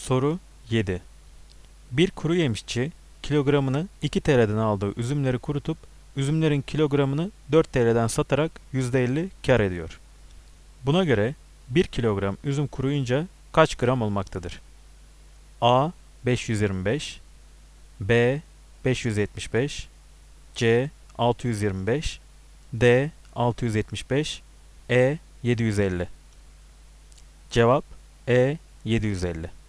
Soru 7. Bir kuru yemişçi kilogramını 2 TL'den aldığı üzümleri kurutup üzümlerin kilogramını 4 TL'den satarak %50 kar ediyor. Buna göre 1 kilogram üzüm kuruyunca kaç gram olmaktadır? A. 525, B. 575, C. 625, D. 675, E. 750. Cevap E. 750.